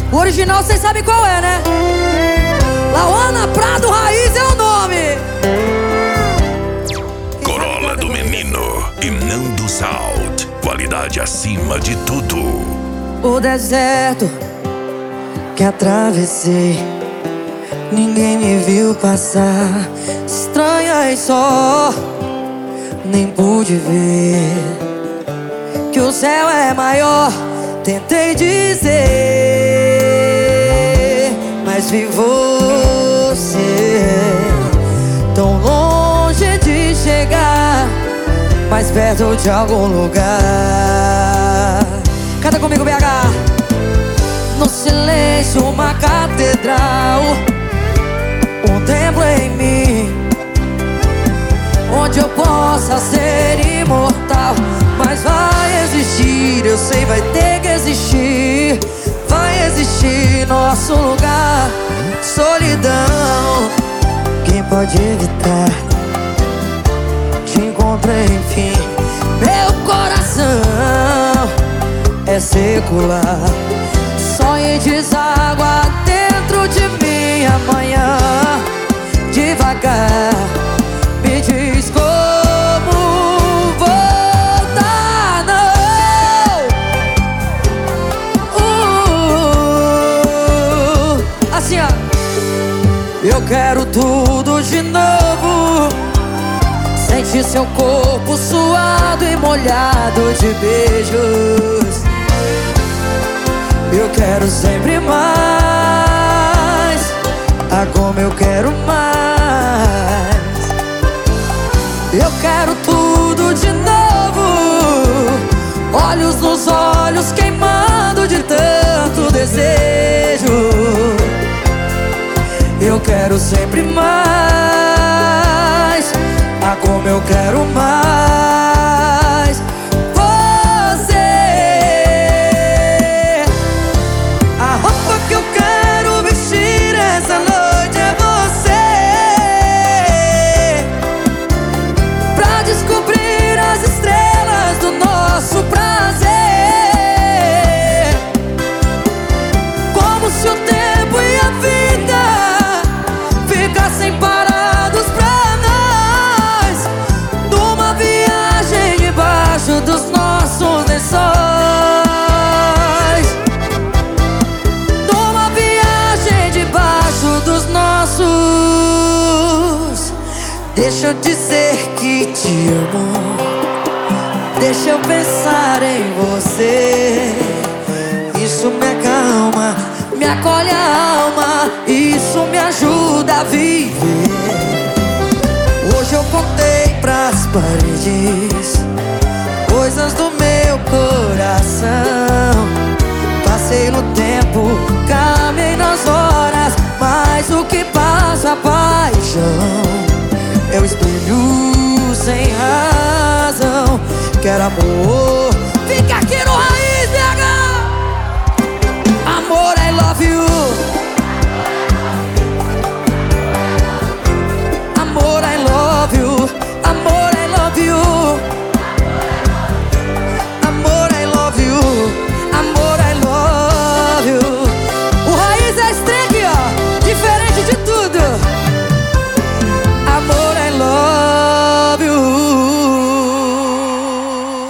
O original vocês sabem qual é, né? Lauana Prado Raiz é o nome. Corolla do Menino e Nando Salt. Qualidade acima de tudo. O deserto que atravessei, ninguém me viu passar. Estranha e só, nem pude ver que o céu é maior. Tentei dizer, mas vi você tão longe de chegar, mais perto de algum lugar. Canta comigo, BH. No silêncio, uma catedral, um templo em mim, onde eu possa ser imortal. Mas vai existir, eu sei, vai ter que existir. Vai existir nosso lugar. Solidão, quem pode evitar? Te encontrei, enfim. Meu coração é secular. Sonho deságua dentro de mim amanhã. Devagar, me diz como voltar, não. Assim, ó. Eu quero tudo de novo. Sentir seu corpo suado e molhado de beijos. Eu quero sempre mais. Ah, como eu quero mais. Eu quero tudo de novo. Olhos nos olhos queimando de tanto desejo. Eu quero sempre mais. Ah, como eu quero mais. Você, a roupa que eu quero vestir essa noite é você, pra descobrir as estrelas do nosso prazer. Como se o tempo e a vida ficassem parados pra nós, numa viagem debaixo dos nossos lençóis. Numa viagem debaixo dos nossos. Deixa eu dizer que te amo. Deixa eu pensar em você. Isso me acalma, me acolhe a alma. Isso me ajuda a viver. Hoje eu contei pras paredes coisas do meu coração. Passei no tempo, caminhei nas horas, mas o que passa a paixão é o espelho sem razão. Quero amor,